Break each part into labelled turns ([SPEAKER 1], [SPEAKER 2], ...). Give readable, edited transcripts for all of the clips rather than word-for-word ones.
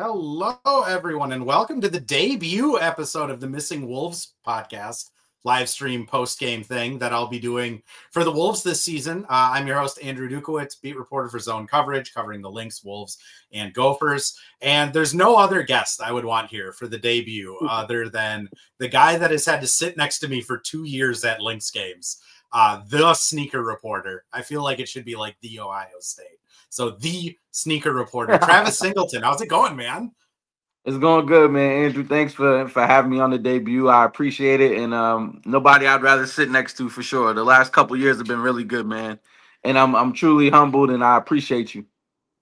[SPEAKER 1] Hello, everyone, and welcome to the debut episode of the Missing Wolves podcast, live stream post-game thing that I'll be doing for the Wolves this season. I'm your host, Andrew Dukowitz, beat reporter for Zone Coverage, covering the Lynx, Wolves, and Gophers. And there's no other guest I would want here for the debut other than the guy that has had to sit next to me for 2 years at Lynx games, the sneaker reporter. I feel like it should be like the Ohio State. So the sneaker reporter, Travis Singleton. How's it going, man?
[SPEAKER 2] It's going good, man. Andrew, thanks for having me on the debut. I appreciate it. And nobody I'd rather sit next to for sure. The last couple years have been really good, man. And I'm truly humbled and I appreciate you.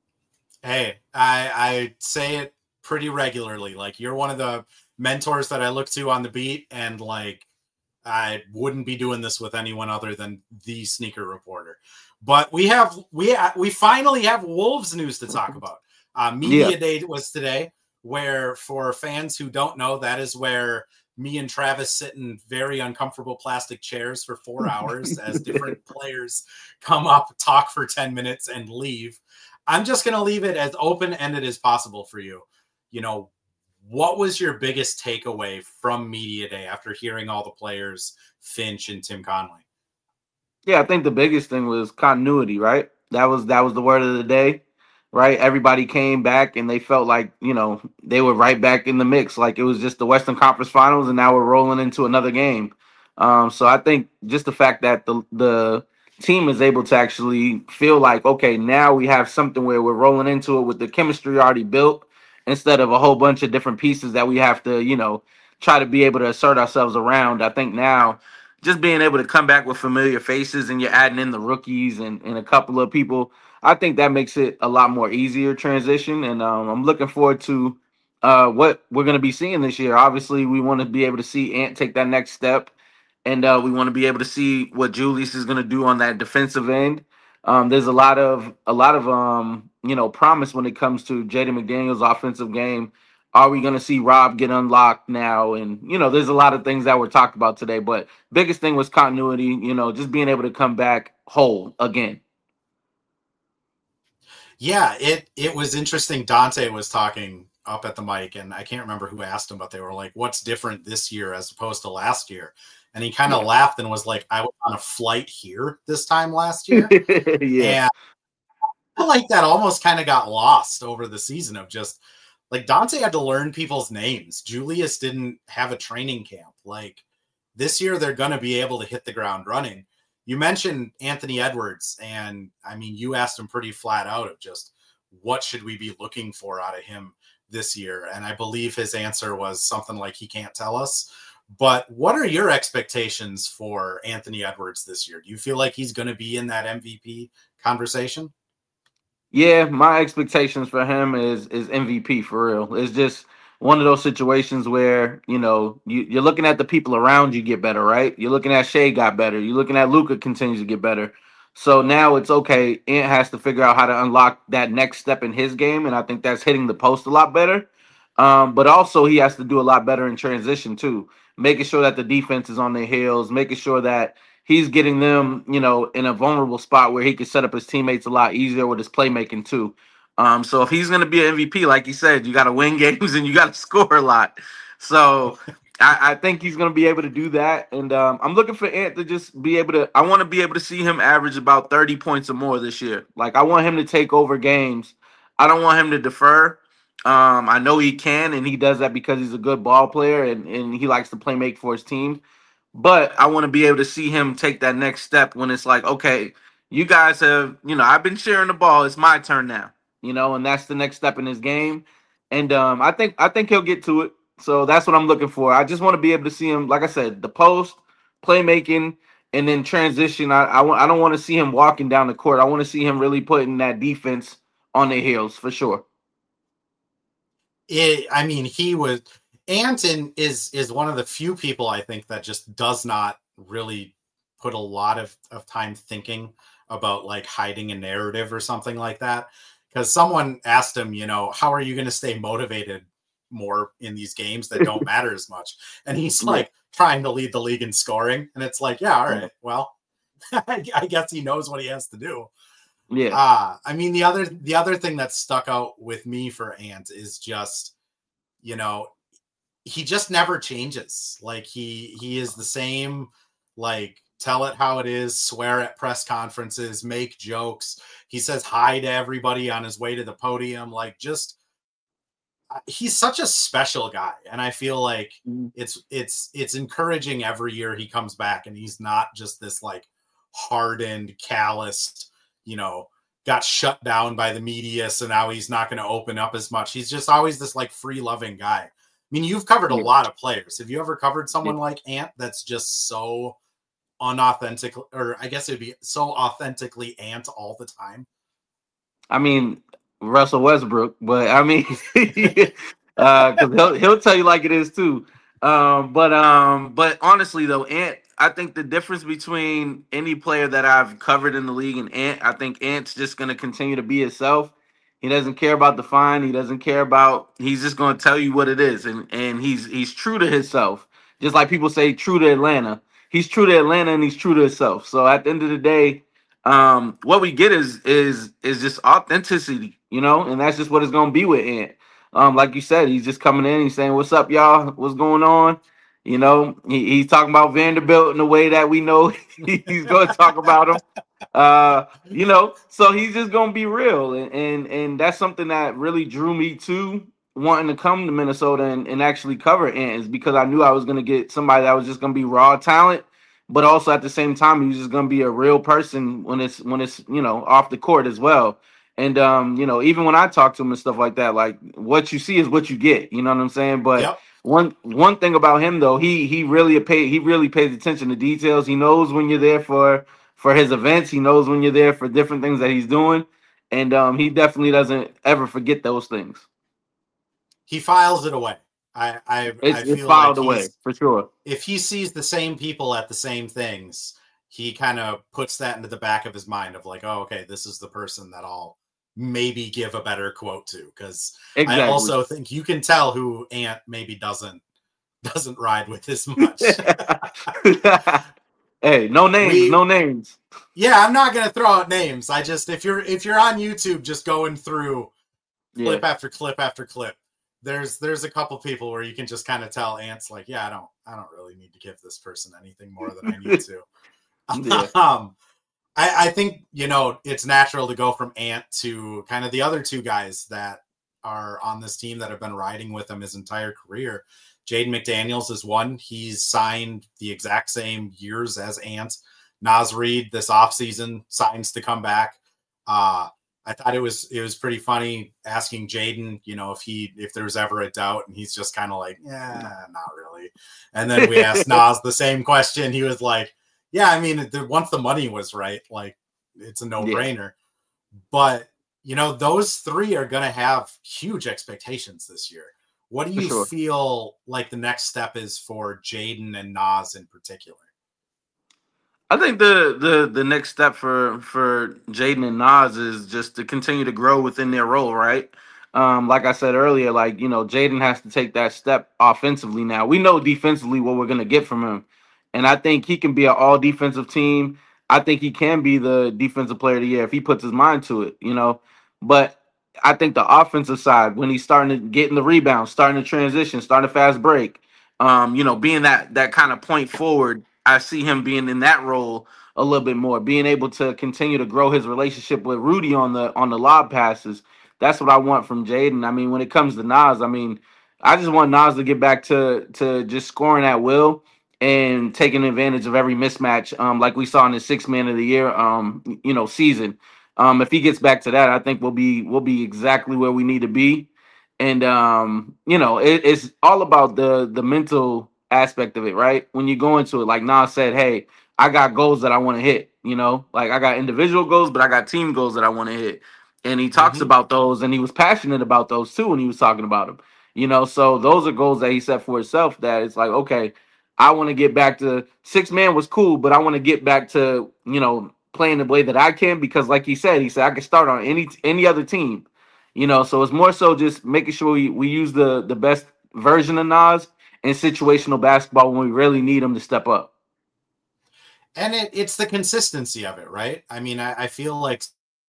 [SPEAKER 1] Hey, I say it pretty regularly. Like, you're one of the mentors that I look to on the beat, and like I wouldn't be doing this with anyone other than the sneaker reporter. But we finally have Wolves news to talk about. Media Day was today, where for fans who don't know, that is where me and Travis sit in very uncomfortable plastic chairs for 4 hours as different players come up, talk for 10 minutes, and leave. I'm just going to leave it as open-ended as possible for you. You know, what was your biggest takeaway from Media Day after hearing all the players, Finch and Tim Conway?
[SPEAKER 2] Yeah, I think the biggest thing was continuity, right? That was the word of the day, right? Everybody came back and they felt like, they were right back in the mix. Like it was just the Western Conference Finals and now we're rolling into another game. So I think just the fact that the team is able to actually feel like, okay, now we have something where we're rolling into it with the chemistry already built instead of a whole bunch of different pieces that we have to, try to be able to assert ourselves around. I think now just being able to come back with familiar faces and you're adding in the rookies and a couple of people, I think that makes it a lot more easier transition. And I'm looking forward to what we're going to be seeing this year. Obviously, we want to be able to see Ant take that next step. And we want to be able to see what Julius is going to do on that defensive end. There's a lot of promise when it comes to Jaden McDaniels' offensive game. Are we going to see Rob get unlocked now? And there's a lot of things that were talked about today, but biggest thing was continuity. Just being able to come back whole again.
[SPEAKER 1] Yeah, it was interesting. Dante was talking up at the mic, and I can't remember who asked him, but they were like, "What's different this year as opposed to last year?" And he kind of laughed and was like, "I was on a flight here this time last year."
[SPEAKER 2] Yeah.
[SPEAKER 1] And I feel like that almost kind of got lost over the season of just like Dante had to learn people's names. Julius didn't have a training camp. Like this year, they're going to be able to hit the ground running. You mentioned Anthony Edwards, and I mean, you asked him pretty flat out of just what should we be looking for out of him this year? And I believe his answer was something like he can't tell us. But what are your expectations for Anthony Edwards this year? Do you feel like he's going to be in that MVP conversation?
[SPEAKER 2] Yeah, my expectations for him is MVP for real. It's just one of those situations where you're looking at the people around you get better, right? You're looking at Shea got better. You're looking at Luka continues to get better. So now it's okay. Ant has to figure out how to unlock that next step in his game, and I think that's hitting the post a lot better. But also he has to do a lot better in transition too, making sure that the defense is on their heels, making sure that he's getting them, in a vulnerable spot where he can set up his teammates a lot easier with his playmaking too. So if he's going to be an MVP, like you said, you got to win games and you got to score a lot. So I think he's going to be able to do that. And I'm looking for Ant to just be able to. I want to be able to see him average about 30 points or more this year. Like I want him to take over games. I don't want him to defer. I know he can, and he does that because he's a good ball player and he likes to play make for his team. But I want to be able to see him take that next step when it's like, okay, you guys have, I've been sharing the ball. It's my turn now, and that's the next step in his game. And I think he'll get to it. So that's what I'm looking for. I just want to be able to see him, like I said, the post, playmaking, and then transition. I don't want to see him walking down the court. I want to see him really putting that defense on their heels for sure.
[SPEAKER 1] He was Anton is one of the few people I think that just does not really put a lot of time thinking about like hiding a narrative or something like that. Because someone asked him, how are you going to stay motivated more in these games that don't matter as much? And he's like trying to lead the league in scoring. And it's like, yeah, all right, well, I guess he knows what he has to do.
[SPEAKER 2] Yeah.
[SPEAKER 1] I mean, the other thing that stuck out with me for Ant is just, you know, he just never changes. Like he is the same, like tell it how it is, swear at press conferences, make jokes. He says hi to everybody on his way to the podium. Like just he's such a special guy, and I feel like
[SPEAKER 2] Mhm.
[SPEAKER 1] it's encouraging every year he comes back, and he's not just this like hardened, calloused, you know, got shut down by the media, so now he's not going to open up as much. He's just always this like free loving guy. I mean, you've covered a
[SPEAKER 2] Yeah.
[SPEAKER 1] lot of players. Have you ever covered
[SPEAKER 2] Yeah.
[SPEAKER 1] someone like Ant that's just so unauthentic, or I guess it'd be so authentically Ant all the time?
[SPEAKER 2] I mean, Russell Westbrook, but I mean, because he'll tell you like it is too. But honestly though, Ant, I think the difference between any player that I've covered in the league and Ant, I think Ant's just gonna continue to be himself. He doesn't care about the fine. He doesn't care about. He's just gonna tell you what it is, and he's true to himself. Just like people say, true to Atlanta. He's true to Atlanta, and he's true to himself. So at the end of the day, what we get is just authenticity, and that's just what it's gonna be with Ant. Like you said, he's just coming in, he's saying, "What's up, y'all? What's going on?" He's talking about Vanderbilt in the way that we know he's going to talk about him. So he's just gonna be real, and that's something that really drew me to wanting to come to Minnesota and actually cover Ant, is because I knew I was gonna get somebody that was just gonna be raw talent, but also at the same time he was just gonna be a real person when it's off the court as well. And even when I talk to him and stuff like that, like what you see is what you get. You know what I'm saying? But
[SPEAKER 1] Yep.
[SPEAKER 2] one thing about him though, he really pays attention to details. He knows when you're there for his events. He knows when you're there for different things that he's doing, and he definitely doesn't ever forget those things.
[SPEAKER 1] He files it away. I
[SPEAKER 2] It's
[SPEAKER 1] feel like
[SPEAKER 2] filed away
[SPEAKER 1] he's
[SPEAKER 2] for sure.
[SPEAKER 1] if he sees the same people at the same things, he kind of puts that into the back of his mind of like, oh, okay, this is the person that I'll maybe give a better quote to. Because I
[SPEAKER 2] Exactly.
[SPEAKER 1] also think you can tell who Ant maybe doesn't ride with as much.
[SPEAKER 2] Hey, no names,
[SPEAKER 1] we
[SPEAKER 2] no names.
[SPEAKER 1] Yeah, I'm not gonna throw out names. I just if you're on YouTube just going through
[SPEAKER 2] Yeah,
[SPEAKER 1] clip after clip after clip, there's a couple people where you can just kind of tell Ant's like, yeah, I don't really need to give this person anything more than I need to.
[SPEAKER 2] yeah,
[SPEAKER 1] I think it's natural to go from Ant to kind of the other two guys that are on this team that have been riding with him his entire career. Jaden McDaniels is one. He's signed the exact same years as Ant. Naz Reid this offseason signs to come back. I thought it was pretty funny asking Jaden, if there was ever a doubt, and he's just kind of like, yeah, not really. And then we asked Naz the same question. He was like, yeah, I mean, once the money was right, like it's a no
[SPEAKER 2] yeah,
[SPEAKER 1] brainer. But those three are going to have huge expectations this year. What do
[SPEAKER 2] for
[SPEAKER 1] you
[SPEAKER 2] sure.
[SPEAKER 1] feel like the next step is for Jaden and Naz in particular?
[SPEAKER 2] I think the next step for Jaden and Nas is just to continue to grow within their role, right? Like I said earlier, like Jaden has to take that step offensively now. We know defensively what we're gonna get from him, and I think he can be an all defensive team. I think he can be the defensive player of the year if he puts his mind to it. But I think the offensive side, when he's starting to get in the rebound, starting to transition, starting to fast break, being that kind of point forward, I see him being in that role a little bit more, being able to continue to grow his relationship with Rudy on the lob passes. That's what I want from Jaden. I mean, when it comes to Nas, I mean, I just want Nas to get back to just scoring at will and taking advantage of every mismatch, like we saw in the six man of the year, season. If he gets back to that, I think we'll be exactly where we need to be. And it's all about the mental aspect of it, right? When you go into it, like Nas said, hey, I got goals that I want to hit, like I got individual goals, but I got team goals that I want to hit. And he talks
[SPEAKER 1] Mm-hmm.
[SPEAKER 2] about those, and he was passionate about those too when he was talking about them. So those are goals that he set for himself, that it's like, okay, I want to get back to six man was cool, but I want to get back to, playing the way that I can, because like he said I can start on any other team. So it's more so just making sure we use the best version of Nas in situational basketball when we really need him to step up.
[SPEAKER 1] And it's the consistency of it, right? I mean, I feel like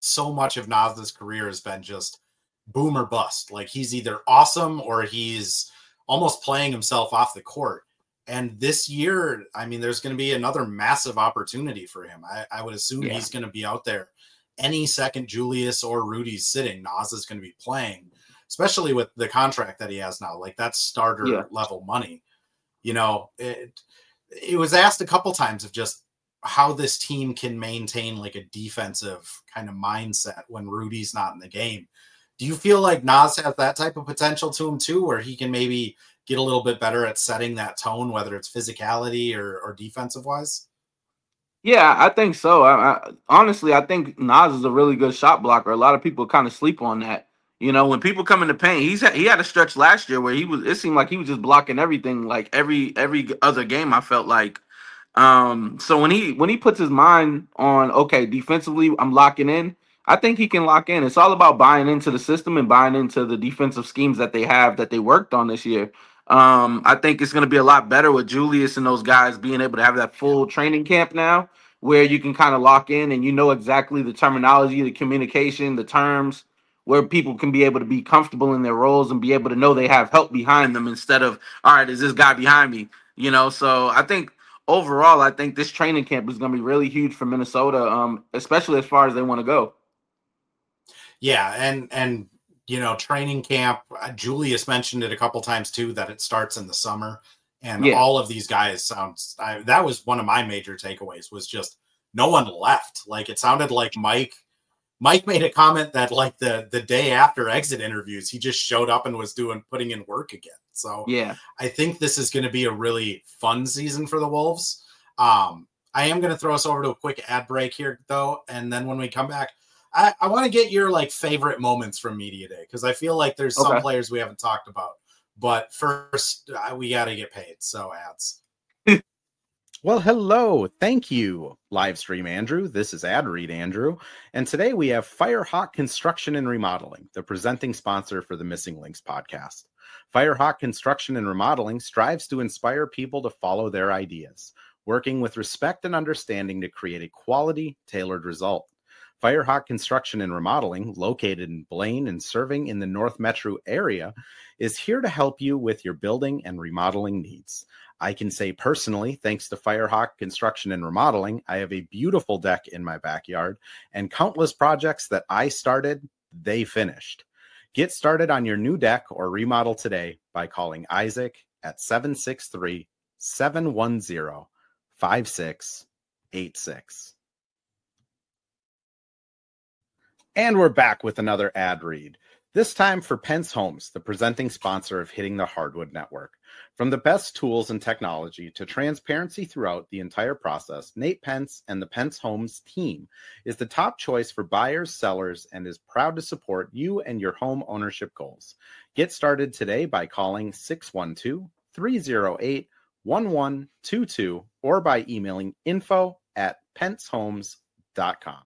[SPEAKER 1] so much of Nas's career has been just boom or bust. Like he's either awesome or he's almost playing himself off the court. And this year, I mean, there's going to be another massive opportunity for him. I would assume he's going to be out there any second Julius or Rudy's sitting. Nas is going to be playing, especially with the contract that he has now. Like that's starter level money. You know, it was asked a couple times of just how this team can maintain like a defensive kind of mindset when Rudy's not in the game. Do you feel like Nas has that type of potential to him too, where he can maybe get a little bit better at setting that tone, whether it's physicality or defensive wise?
[SPEAKER 2] Yeah, I think so. Honestly, I think Nas is a really good shot blocker. A lot of people kind of sleep on that. You know, when people come in the paint, he had a stretch last year where it seemed like he was just blocking everything, like every other game. I felt like, so when he puts his mind on, okay, defensively, I'm locking in. I think he can lock in. It's all about buying into the system and buying into the defensive schemes that they worked on this year. I think it's going to be a lot better with Julius and those guys being able to have that full training camp now, where you can kind of lock in and you know exactly the terminology, the communication, the terms, where people can be able to be comfortable in their roles and be able to know they have help behind them instead of, all right, is this guy behind me? You know, so I think overall, I think this training camp is going to be really huge for Minnesota, especially as far as they want to go.
[SPEAKER 1] Yeah, and you know, training camp, Julius mentioned it a couple times too, that it starts in the summer. And all of these guys that was one of my major takeaways, was just no one left. Like it sounded like Mike made a comment that like the day after exit interviews, he just showed up and was putting in work again. So I think this is going to be a really fun season for the Wolves. I am going to throw us over to a quick ad break here though. And then when we come back, I want to get your like favorite moments from Media Day, because I feel like there's some players we haven't talked about. But first, we got to get paid. So ads.
[SPEAKER 3] Well, hello. Thank you, Livestream Andrew. This is Ad Read Andrew. And today we have Firehawk Construction and Remodeling, the presenting sponsor for the Missing Links podcast. Firehawk Construction and Remodeling strives to inspire people to follow their ideas, working with respect and understanding to create a quality, tailored result. Firehawk Construction and Remodeling, located in Blaine and serving in the North Metro area, is here to help you with your building and remodeling needs. I can say personally, thanks to Firehawk Construction and Remodeling, I have a beautiful deck in my backyard, and countless projects that I started, they finished. Get started on your new deck or remodel today by calling Isaac at 763-710-5686. And we're back with another ad read, this time for Pence Homes, the presenting sponsor of Hitting the Hardwood Network. From the best tools and technology to transparency throughout the entire process, Nate Pence and the Pence Homes team is the top choice for buyers, sellers, and is proud to support you and your home ownership goals. Get started today by calling 612-308-1122 or by emailing info@pencehomes.com.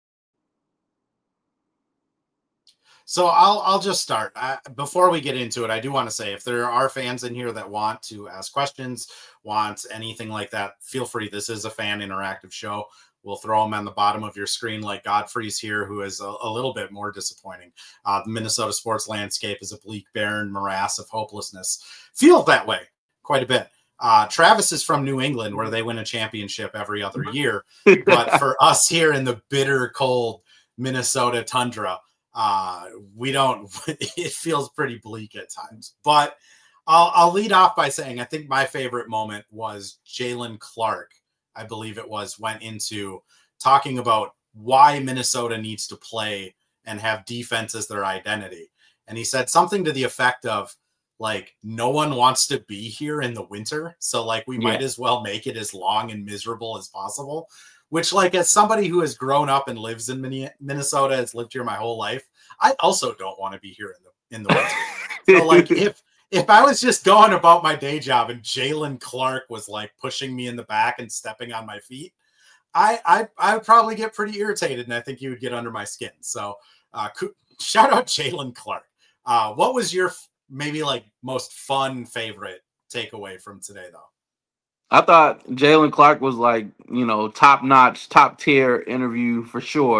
[SPEAKER 1] So I'll just start. Before we get into it, I do want to say, if there are fans in here that want to ask questions, want anything like that, feel free. This is a fan interactive show. We'll throw them on the bottom of your screen like Godfrey's here, who is a little bit more disappointing. The Minnesota sports landscape is a bleak, barren morass of hopelessness. Feels that way quite a bit. Travis is from New England, where they win a championship every other year. But for us here in the bitter, cold Minnesota tundra, we don't, it feels pretty bleak at times. But I'll lead off by saying I think my favorite moment was Jaylen Clark, I believe it was, went into talking about why Minnesota needs to play and have defense as their identity. And he said something to the effect of, like, no one wants to be here in the winter, so like we might as well make it as long and miserable as possible. Which, like, as somebody who has grown up and lives in Minnesota, has lived here my whole life, I also don't want to be here in the winter. So, like, if I was just going about my day job and Jaylen Clark was like pushing me in the back and stepping on my feet, I would probably get pretty irritated, and I think he would get under my skin. So, shout out Jaylen Clark. What was your maybe like most fun favorite takeaway from today, though?
[SPEAKER 2] I thought Jaylen Clark was like, top notch, top tier interview for sure.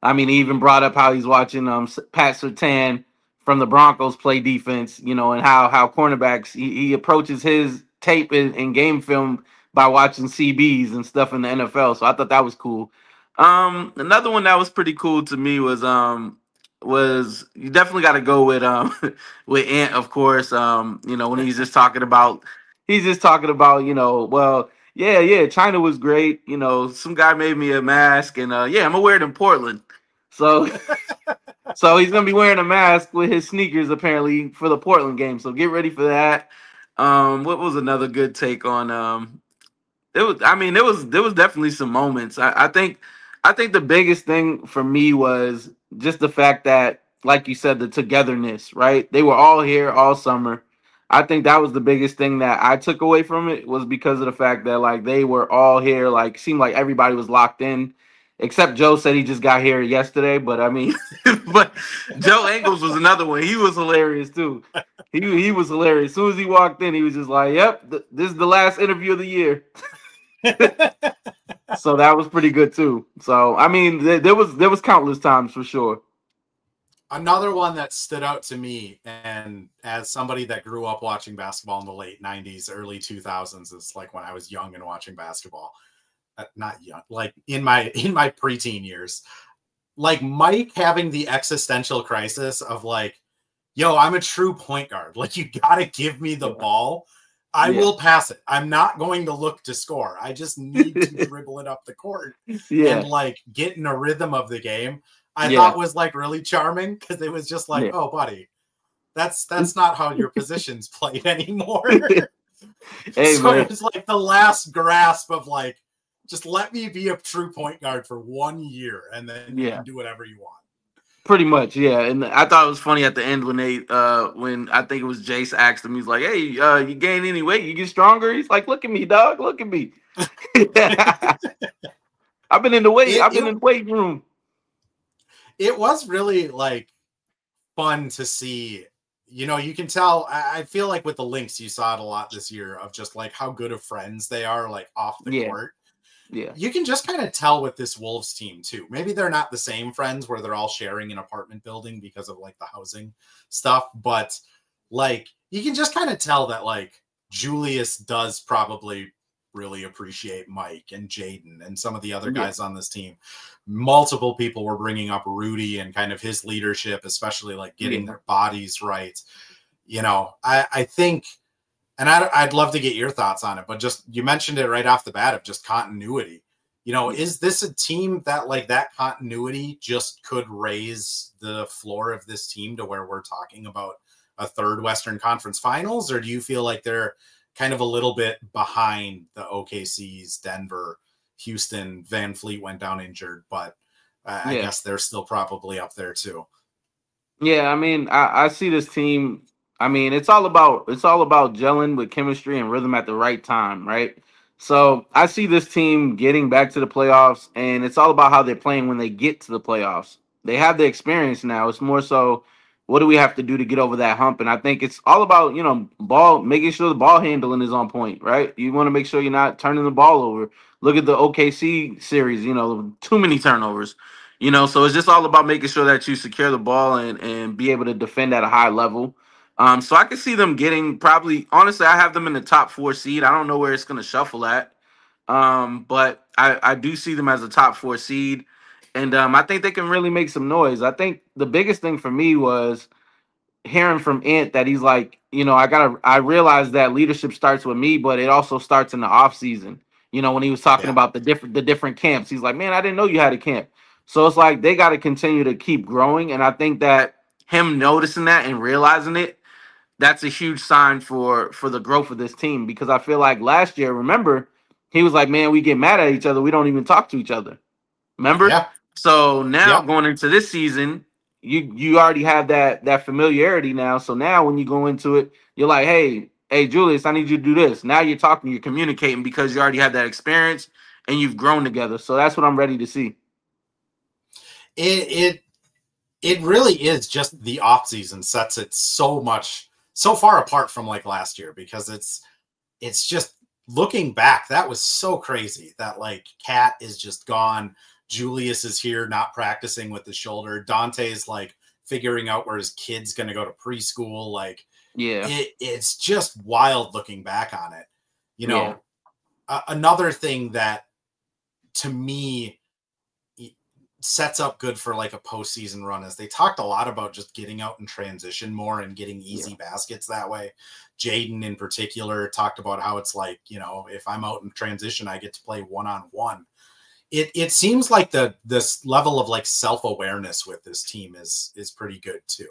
[SPEAKER 2] I mean, he even brought up how he's watching Pat Surtain from the Broncos play defense, and how cornerbacks he approaches his tape in game film by watching CBs and stuff in the NFL. So I thought that was cool. Another one that was pretty cool to me was you definitely got to go with with Ant, of course. When he's just talking about well, yeah, China was great. Some guy made me a mask, and yeah, I'm gonna wear it in Portland. So so he's gonna be wearing a mask with his sneakers apparently for the Portland game. So get ready for that. What was another good take on there was definitely some moments. I think the biggest thing for me was just the fact that, like you said, the togetherness, right? They were all here all summer. I think that was the biggest thing that I took away from it, was because of the fact that like they were all here, like seemed like everybody was locked in. Except Joe said he just got here yesterday, but I mean, but Joe Ingles was another one. He was hilarious too. He was hilarious. As soon as he walked in, he was just like, "Yep, this is the last interview of the year." So that was pretty good too. So I mean, there was countless times for sure.
[SPEAKER 1] Another one that stood out to me, and as somebody that grew up watching basketball in the late 90s, early 2000s, is like when I was young and watching basketball. Not young, like in my preteen years, like Mike having the existential crisis of like, yo, I'm a true point guard. Like, you gotta give me the ball. I will pass it. I'm not going to look to score. I just need to dribble it up the court and like get in a rhythm of the game. I thought was like really charming, because it was just like, oh, buddy, that's not how your position's played anymore.
[SPEAKER 2] Hey,
[SPEAKER 1] so it was like the last grasp of like, just let me be a true point guard for 1 year, and then you can do whatever you want.
[SPEAKER 2] Pretty much, yeah. And I thought it was funny at the end when when I think it was Jace asked him, he's like, "Hey, you gain any weight? You get stronger?" He's like, "Look at me, dog. Look at me. I've been in the weight room."
[SPEAKER 1] It was really like fun to see. You can tell. I feel like with the Lynx, you saw it a lot this year, of just like how good of friends they are, like off the court.
[SPEAKER 2] Yeah.
[SPEAKER 1] You can just kind of tell with this Wolves team too. Maybe they're not the same friends where they're all sharing an apartment building because of like the housing stuff, but like you can just kind of tell that like Julius does probably really appreciate Mike and Jaden and some of the other guys on this team. Multiple people were bringing up Rudy and kind of his leadership, especially like getting their bodies right. I think, and I'd love to get your thoughts on it, but just, you mentioned it right off the bat of just continuity. Is this a team that like that continuity just could raise the floor of this team to where we're talking about a third Western Conference Finals? Or do you feel like they're kind of a little bit behind the OKCs, Denver, Houston? Van Fleet went down injured, but I guess they're still probably up there too.
[SPEAKER 2] Yeah, I mean, I see this team. I mean, it's all about gelling with chemistry and rhythm at the right time, right? So I see this team getting back to the playoffs, and it's all about how they're playing when they get to the playoffs. They have the experience now. It's more so, what do we have to do to get over that hump? And I think it's all about, making sure the ball handling is on point, right? You want to make sure you're not turning the ball over. Look at the OKC series, too many turnovers. So it's just all about making sure that you secure the ball and be able to defend at a high level. So I can see them getting probably, honestly, I have them in the top 4 seed. I don't know where it's going to shuffle at. But I do see them as a top 4 seed. And I think they can really make some noise. I think the biggest thing for me was hearing from Ant that he's like, I realized that leadership starts with me, but it also starts in the off season. When he was talking about the different camps, he's like, man, I didn't know you had a camp. So it's like they got to continue to keep growing. And I think that him noticing that and realizing it, that's a huge sign for the growth of this team, because I feel like last year, remember, he was like, man, we get mad at each other. We don't even talk to each other. Remember?
[SPEAKER 1] Yeah.
[SPEAKER 2] So now going into this season, you already have that familiarity now. So now when you go into it, you're like, hey, Julius, I need you to do this. Now you're talking, you're communicating, because you already have that experience and you've grown together. So that's what I'm ready to see.
[SPEAKER 1] It really is just the off season sets it so far apart from like last year, because it's just looking back, that was so crazy that like Cat is just gone. Julius is here not practicing with the shoulder. Dante's like figuring out where his kid's going to go to preschool. Like,
[SPEAKER 2] Yeah.
[SPEAKER 1] It's just wild looking back on it. You know, another thing that to me sets up good for like a postseason run is they talked a lot about just getting out and transition more and getting easy baskets that way. Jaden in particular talked about how it's like, you know, if I'm out in transition, I get to play one-on-one. It seems like this level of like self-awareness with this team is pretty good too.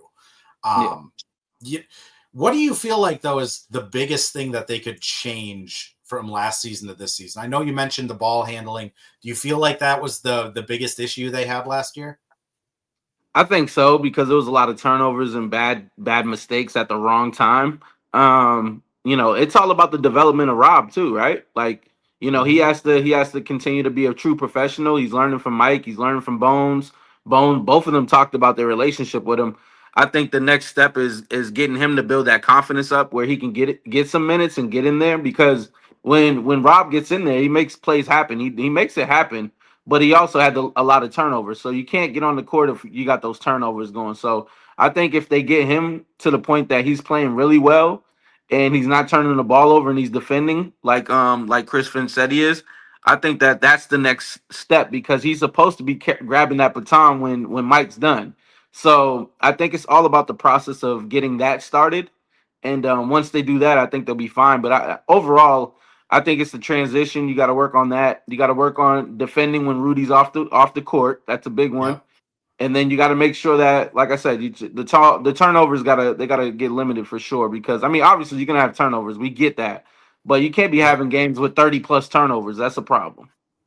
[SPEAKER 1] What do you feel like though is the biggest thing that they could change from last season to this season? I know you mentioned the ball handling. Do you feel like that was the biggest issue they had last year?
[SPEAKER 2] I think so, because there was a lot of turnovers and bad mistakes at the wrong time. You know, it's all about the development of Rob too, right? Like, you know, he has to continue to be a true professional. He's learning from Mike. He's learning from Bones. Both of them talked about their relationship with him. I think the next step is getting him to build that confidence up where he can get some minutes and get in there, because when Rob gets in there, he makes plays happen. He makes it happen, but he also had a lot of turnovers. So you can't get on the court if you got those turnovers going. So I think if they get him to the point that he's playing really well and he's not turning the ball over and he's defending like Chris Finch said he is, I think that's the next step, because he's supposed to be grabbing that baton when Mike's done. So I think it's all about the process of getting that started. And once they do that, I think they'll be fine. But overall, I think it's the transition. You got to work on that. You got to work on defending when Rudy's off the court. That's a big one. Yep. And then you got to make sure that, like I said, the turnovers gotta get limited for sure. Because I mean, obviously you're gonna have turnovers. We get that, but you can't be having games with 30+ turnovers. That's a problem.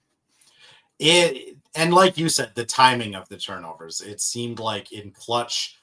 [SPEAKER 1] And like you said, the timing of the turnovers. It seemed like in clutch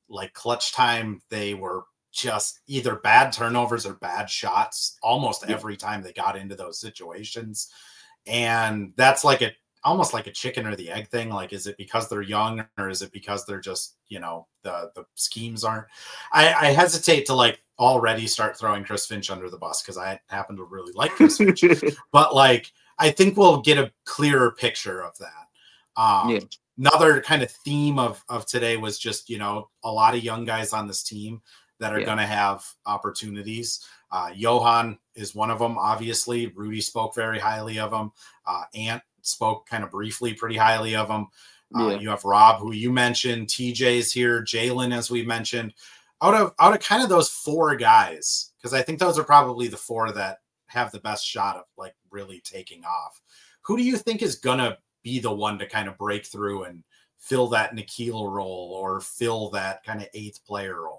[SPEAKER 1] time, they were just either bad turnovers or bad shots almost every time they got into those situations. And that's like almost like a chicken or the egg thing. Like, is it because they're young, or is it because they're just, you know, the schemes aren't? I hesitate to like already start throwing Chris Finch under the bus, because I happen to really like Chris Finch. But like, I think we'll get a clearer picture of that. Another kind of theme of today was just, you know, a lot of young guys on this team that are going to have opportunities. Johan is one of them, obviously. Rudy spoke very highly of him. Ant spoke kind of briefly pretty highly of him. You have Rob, who you mentioned. TJ's here. Jalen, as we mentioned. Out of kind of those four guys, because I think those are probably the four that have the best shot of like really taking off. Who do you think is going to be the one to kind of break through and fill that Nickeil role, or fill that kind of eighth player role?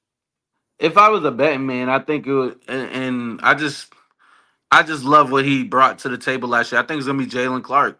[SPEAKER 2] If I was a betting man, I think it would, and I just love what he brought to the table last year. I think it's gonna be Jalen Clark.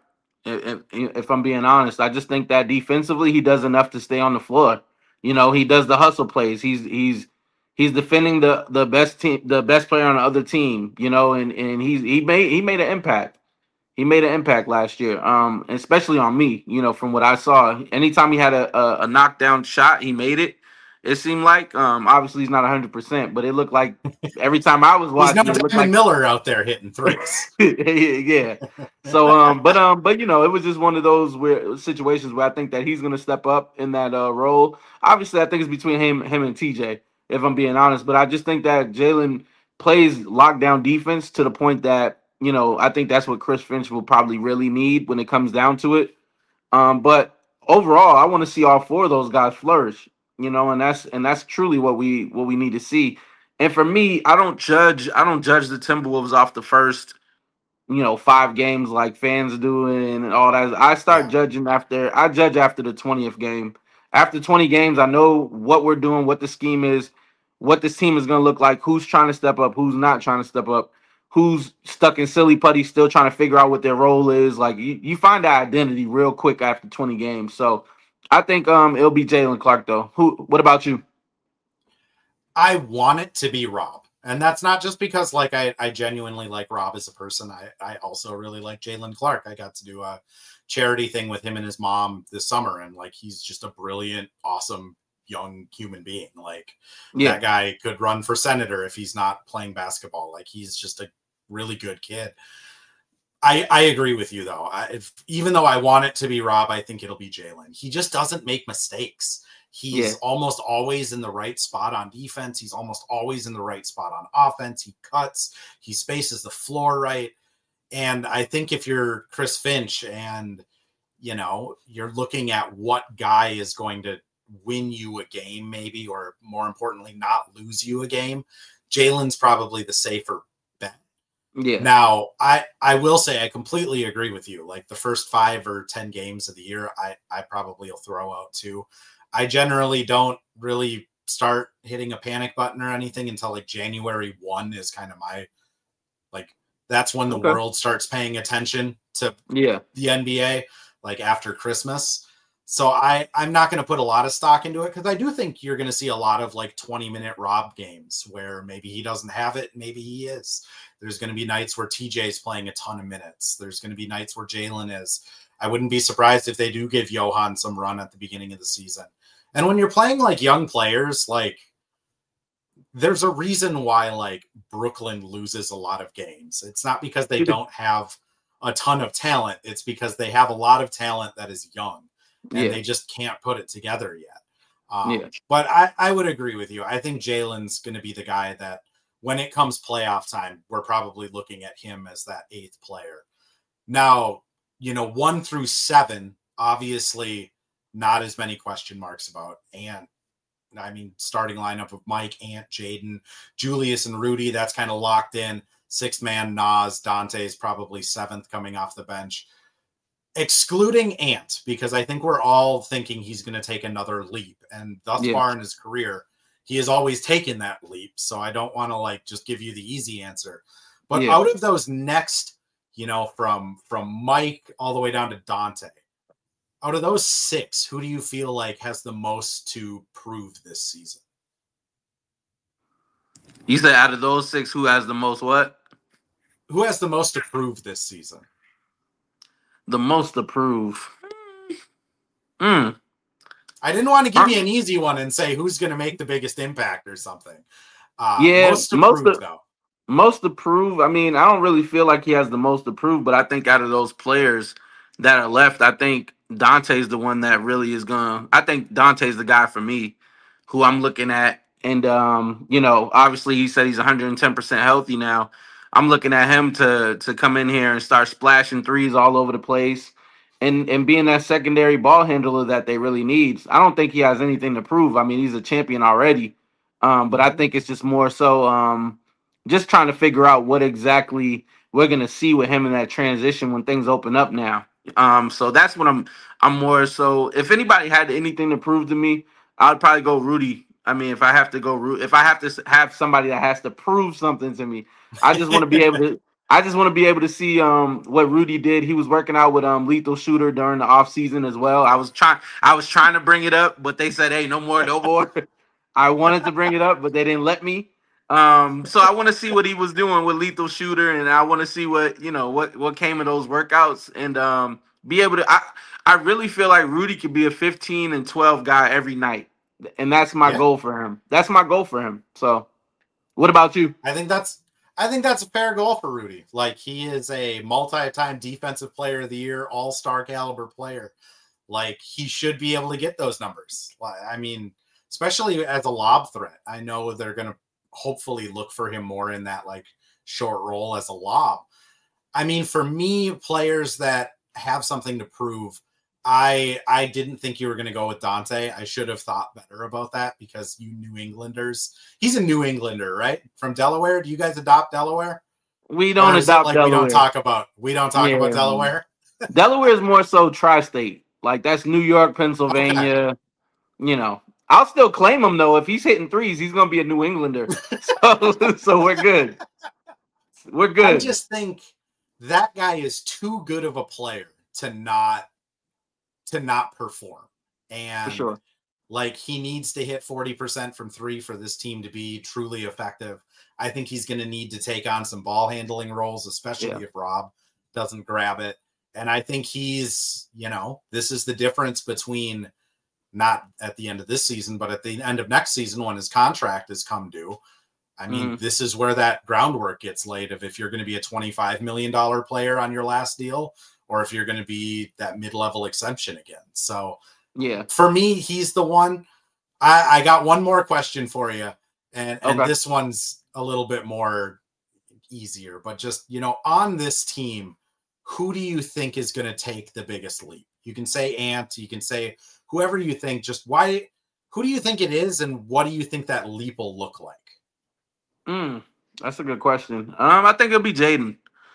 [SPEAKER 2] If I'm being honest, I just think that defensively he does enough to stay on the floor. You know, he does the hustle plays. He's defending the best team, the best player on the other team. You know, and he made an impact. He made an impact last year, especially on me. You know, from what I saw, anytime he had a knockdown shot, he made it. It seemed like, obviously he's not 100%, but it looked like every time I was watching,
[SPEAKER 1] he's not Diamond Miller out there hitting threes.
[SPEAKER 2] Yeah. So, but you know, it was just one of those situations where I think that he's going to step up in that role. Obviously, I think it's between him and TJ, if I'm being honest. But I just think that Jalen plays lockdown defense to the point that, you know, I think that's what Chris Finch will probably really need when it comes down to it. But overall, I want to see all four of those guys flourish. You know, and that's truly what we need to see. And for me, I don't judge the Timberwolves off the first, you know, 5 games like fans do and all that. I judge after the 20th game. After 20 games, I know what we're doing, what the scheme is, what this team is going to look like, who's trying to step up, who's not trying to step up, who's stuck in silly putty, still trying to figure out what their role is. Like, you find that identity real quick after 20 games. So I think it'll be Jalen Clark, though. What about you?
[SPEAKER 1] I want it to be Rob. And that's not just because like I genuinely like Rob as a person. I also really like Jalen Clark. I got to do a charity thing with him and his mom this summer. And like, he's just a brilliant, awesome young human being. Like that guy could run for senator if he's not playing basketball. Like, he's just a really good kid. I agree with you though. Even though I want it to be Rob, I think it'll be Jalen. He just doesn't make mistakes. He's almost always in the right spot on defense. He's almost always in the right spot on offense. He cuts, he spaces the floor right. And I think if you're Chris Finch and, you're looking at what guy is going to win you a game maybe, or more importantly, not lose you a game, Jalen's probably the safer bet.
[SPEAKER 2] Yeah.
[SPEAKER 1] Now, I will say I completely agree with you. Like the first 5 or 10 games of the year, I probably will throw out too. I generally don't really start hitting a panic button or anything until like January 1 is kind of my, like, that's when the world starts paying attention to the NBA, like after Christmas. So I'm not going to put a lot of stock into it, because I do think you're going to see a lot of like 20-minute Rob games where maybe he doesn't have it, maybe he is. There's going to be nights where TJ's playing a ton of minutes. There's going to be nights where Jalen is. I wouldn't be surprised if they do give Johan some run at the beginning of the season. And when you're playing like young players, like there's a reason why like Brooklyn loses a lot of games. It's not because they don't have a ton of talent. It's because they have a lot of talent that is young. And they just can't put it together yet. But I would agree with you. I think Jalen's going to be the guy that when it comes playoff time, we're probably looking at him as that 8th player. Now, 1 through 7, obviously not as many question marks about. And I mean, starting lineup of Mike, Ant, Jaden, Julius, and Rudy, that's kind of locked in. 6th man, Nas. Dante is probably 7th coming off the bench. Excluding Ant, because I think we're all thinking he's going to take another leap. And thus far in his career, he has always taken that leap. So I don't want to like just give you the easy answer. But out of those next, from Mike all the way down to Dante, out of those 6, who do you feel like has the most to prove this season?
[SPEAKER 2] You said out of those 6, who has the most what?
[SPEAKER 1] Who has the most to prove this season?
[SPEAKER 2] The most to prove.
[SPEAKER 1] I didn't want to give you an easy one and say who's going to make the biggest impact or something. Most
[SPEAKER 2] to prove. I mean, I don't really feel like he has the most to prove, but I think out of those players that are left, I think Dante's the one that really is I think Dante's the guy for me, who I'm looking at. And obviously he said he's 110% healthy now. I'm looking at him to come in here and start splashing threes all over the place and being that secondary ball handler that they really need. I don't think he has anything to prove. I mean, he's a champion already. But I think it's just more so just trying to figure out what exactly we're going to see with him in that transition when things open up now. So that's what I'm more so. If anybody had anything to prove to me, I'd probably go Rudy. I mean, if I have to have somebody that has to prove something to me, I just want to be able to. I just want to be able to see what Rudy did. He was working out with Lethal Shooter during the offseason as well. I was trying to bring it up, but they said, "Hey, no more." I wanted to bring it up, but they didn't let me. So I want to see what he was doing with Lethal Shooter, and I want to see what what came of those workouts, and be able to. I really feel like Rudy could be a 15 and 12 guy every night, and that's my goal for him. That's my goal for him. So, what about you?
[SPEAKER 1] I think that's a fair goal for Rudy. Like, he is a multi-time defensive player of the year, all-star caliber player. Like, he should be able to get those numbers. I mean, especially as a lob threat. I know they're going to hopefully look for him more in that like short role as a lob. I mean, for me, players that have something to prove, I didn't think you were going to go with Dante. I should have thought better about that, because you New Englanders, he's a New Englander, right? From Delaware. Do you guys adopt Delaware?
[SPEAKER 2] We don't adopt Delaware.
[SPEAKER 1] We don't talk about Delaware.
[SPEAKER 2] Delaware is more so tri-state. Like, that's New York, Pennsylvania. Okay. I'll still claim him though. If he's hitting threes, he's gonna be a New Englander. So we're good. We're good.
[SPEAKER 1] I just think that guy is too good of a player to not perform. And
[SPEAKER 2] for sure,
[SPEAKER 1] like, he needs to hit 40% from 3 for this team to be truly effective. I think he's going to need to take on some ball handling roles, especially if Rob doesn't grab it. And I think he's, this is the difference between not at the end of this season, but at the end of next season when his contract is come due. I mean, this is where that groundwork gets laid of if you're going to be a $25 million player on your last deal, or if you're going to be that mid-level exemption again. So
[SPEAKER 2] yeah,
[SPEAKER 1] for me, he's the one. I got one more question for you. And this one's a little bit more easier, but just, on this team, who do you think is going to take the biggest leap? You can say Ant, you can say whoever you think, who do you think it is? And what do you think that leap will look like?
[SPEAKER 2] That's a good question. I think it'll be Jaden.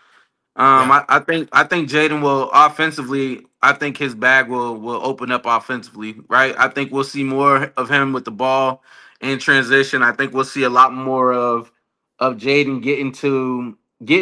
[SPEAKER 2] I think Jaden will offensively. I think his bag will open up offensively, right? I think we'll see more of him with the ball in transition. I think we'll see a lot more of Jaden getting to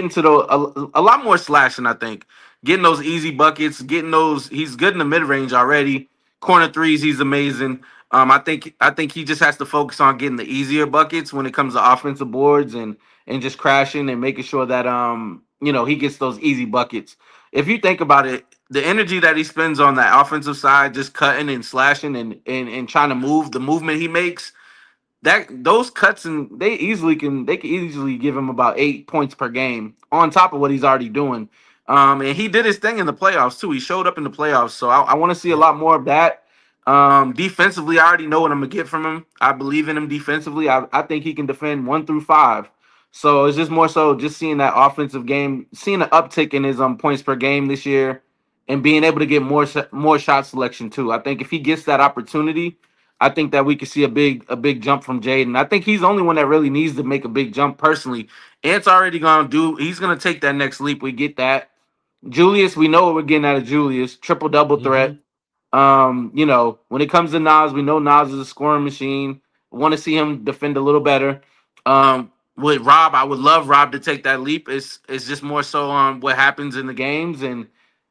[SPEAKER 2] a lot more slashing. I think getting those easy buckets, getting those. He's good in the mid range already. Corner threes, he's amazing. I think he just has to focus on getting the easier buckets when it comes to offensive boards and just crashing and making sure that he gets those easy buckets. If you think about it, the energy that he spends on that offensive side, just cutting and slashing and trying to move, the movement he makes, that those cuts and they can easily give him about 8 points per game on top of what he's already doing. And he did his thing in the playoffs too. He showed up in the playoffs, so I want to see a lot more of that. Defensively, I already know what I'm gonna get from him. I believe in him defensively. I think he can defend 1 through 5. So it's just more so just seeing that offensive game, seeing an uptick in his points per game this year, and being able to get more shot selection too. I think if he gets that opportunity, I think that we could see a big jump from Jaden. I think he's the only one that really needs to make a big jump personally. Ant's already he's gonna take that next leap. We get that. Julius, we know what we're getting out of Julius. Triple-double threat. When it comes to Nas, we know Nas is a scoring machine. Want to see him defend a little better. With Rob, I would love Rob to take that leap. It's just more so on what happens in the games and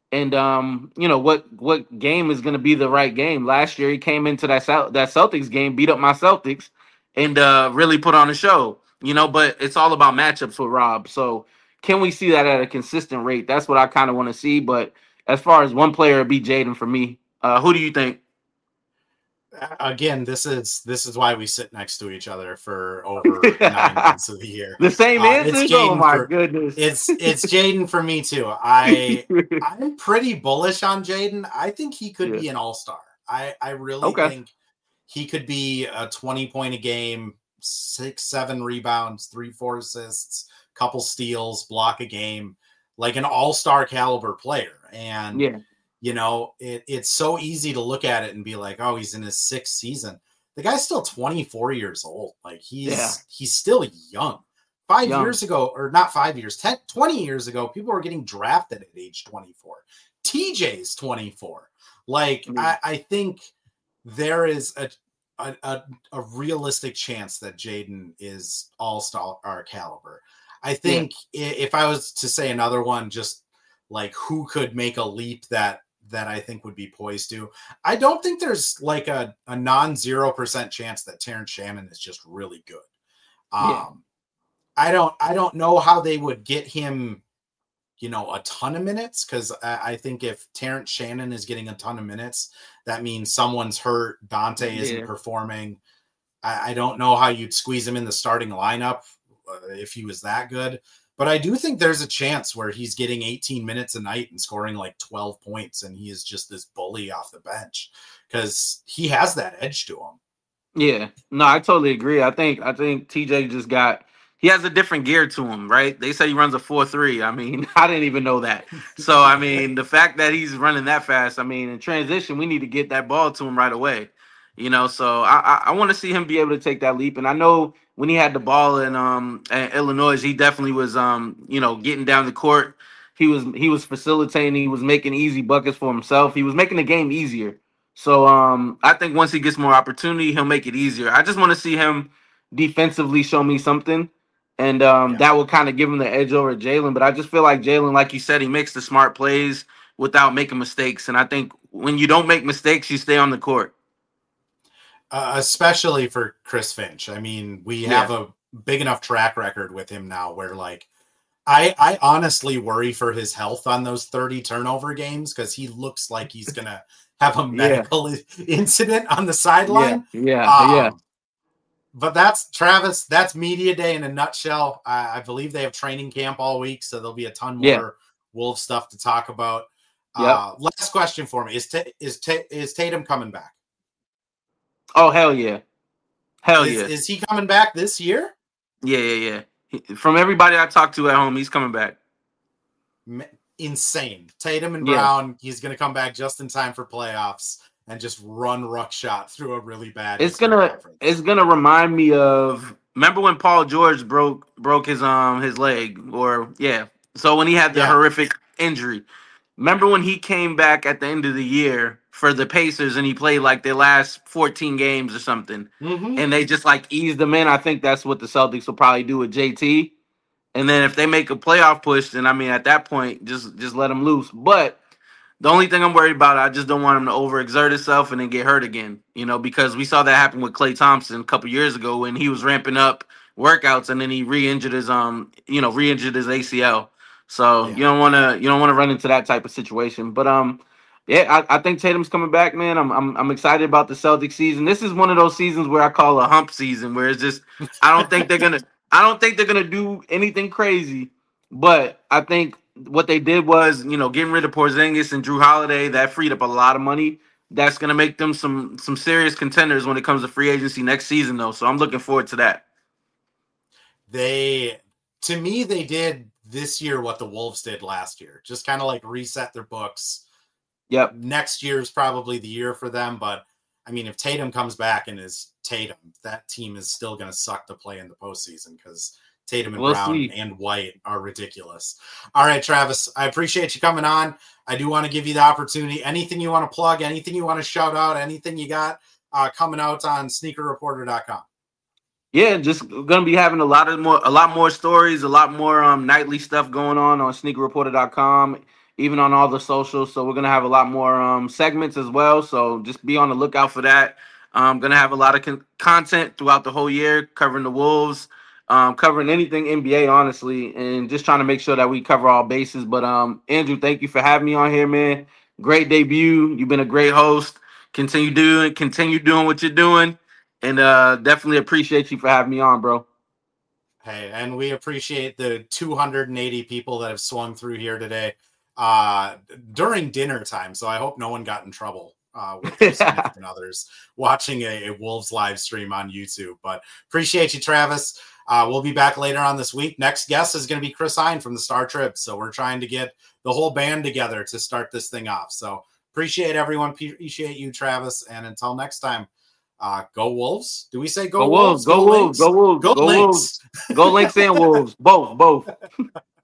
[SPEAKER 2] what game is going to be the right game. Last year he came into that Celtics game, beat up my Celtics, and really put on a show. But it's all about matchups with Rob. So can we see that at a consistent rate? That's what I kind of want to see. But as far as one player, it'd be Jaden for me. Who do you think?
[SPEAKER 1] Again, this is why we sit next to each other for over 9 months of the year.
[SPEAKER 2] The same answers? Oh my goodness.
[SPEAKER 1] It's Jaden for me too. I'm pretty bullish on Jaden. I think he could be an all-star. I really think he could be a 20-point a game, 6-7 rebounds, 3-4 assists, couple steals, block a game, like an all-star caliber player. And it's so easy to look at it and be like, oh, he's in his 6th season. The guy's still 24 years old. Like he's still young. 5 years ago, or not 5 years, 20 years ago, people were getting drafted at age 24. TJ's 24. Like I think there is a realistic chance that Jaden is all-star caliber. I think if I was to say another one, just like who could make a leap that I think would be poised to. I don't think there's like a non-0% chance that Terrence Shannon is just really good. I don't know how they would get him, a ton of minutes, because I think if Terrence Shannon is getting a ton of minutes, that means someone's hurt. Dante isn't performing. I don't know how you'd squeeze him in the starting lineup if he was that good. But I do think there's a chance where he's getting 18 minutes a night and scoring like 12 points, and he is just this bully off the bench because he has that edge to him.
[SPEAKER 2] Yeah, no, I totally agree. I think TJ he has a different gear to him, right? They say he runs a 4.3. I mean, I didn't even know that. So, I mean, the fact that he's running that fast, I mean, in transition, we need to get that ball to him right away. So I want to see him be able to take that leap. And I know when he had the ball in Illinois, he definitely was getting down the court. He was facilitating, he was making easy buckets for himself. He was making the game easier. So I think once he gets more opportunity, he'll make it easier. I just want to see him defensively show me something. And that will kind of give him the edge over Jalen. But I just feel like Jalen, like you said, he makes the smart plays without making mistakes. And I think when you don't make mistakes, you stay on the court.
[SPEAKER 1] Especially for Chris Finch. I mean, we have a big enough track record with him now where, like, I honestly worry for his health on those 30 turnover games because he looks like he's going to have a medical incident on the sideline. But that's Travis. That's media day in a nutshell. I believe they have training camp all week, so there'll be a ton more Wolves stuff to talk about.
[SPEAKER 2] Yep.
[SPEAKER 1] Last question for me: Is Tatum coming back?
[SPEAKER 2] Oh hell yeah, yeah!
[SPEAKER 1] Is he coming back this year?
[SPEAKER 2] Yeah. From everybody I talked to at home, he's coming back.
[SPEAKER 1] Insane. Tatum and Brown. He's going to come back just in time for playoffs and just run ruckshot through a really bad.
[SPEAKER 2] It's gonna remind me of, remember when Paul George broke his leg, so when he had the horrific injury. Remember when he came back at the end of the year for the Pacers and he played like their last 14 games or something, and they just like eased him in. I think that's what the Celtics will probably do with JT. And then if they make a playoff push, then I mean at that point just let him loose. But the only thing I'm worried about, I just don't want him to overexert himself and then get hurt again, because we saw that happen with Klay Thompson a couple years ago when he was ramping up workouts and then he re-injured his ACL. So you don't want to run into that type of situation. But I think Tatum's coming back, man. I'm excited about the Celtics season. This is one of those seasons where I call a hump season, where it's just I don't think they're gonna do anything crazy, but I think what they did was, getting rid of Porzingis and Drew Holiday, that freed up a lot of money. That's going to make them some serious contenders when it comes to free agency next season, though. So I'm looking forward to that.
[SPEAKER 1] They did this year what the Wolves did last year. Just kind of like reset their books.
[SPEAKER 2] Yep.
[SPEAKER 1] Next year is probably the year for them. But, I mean, if Tatum comes back and is Tatum, that team is still going to suck to play in the postseason because Tatum and Brown and White are ridiculous. All right, Travis, I appreciate you coming on. I do want to give you the opportunity. Anything you want to plug, anything you want to shout out, anything you got coming out on sneakerreporter.com.
[SPEAKER 2] Yeah, just going to be having a lot more stories, a lot more nightly stuff going on sneakerreporter.com, even on all the socials. So we're going to have a lot more segments as well. So just be on the lookout for that. I'm going to have a lot of content throughout the whole year covering the Wolves. Covering anything NBA, honestly, and just trying to make sure that we cover all bases. But Andrew, thank you for having me on here, man. Great debut. You've been a great host. Continue doing what you're doing, and definitely appreciate you for having me on, bro.
[SPEAKER 1] Hey, and we appreciate the 280 people that have swung through here today during dinner time. So I hope no one got in trouble with their significant others watching a Wolves live stream on YouTube. But appreciate you, Travis. We'll be back later on this week. Next guest is going to be Chris Hine from the Star Trib. So we're trying to get the whole band together to start this thing off. So appreciate everyone. Appreciate you, Travis. And until next time, go Wolves. Do we say go Wolves?
[SPEAKER 2] Go Wolves. Go Wolves. Go Wolves. Go Lynx and Wolves. Both.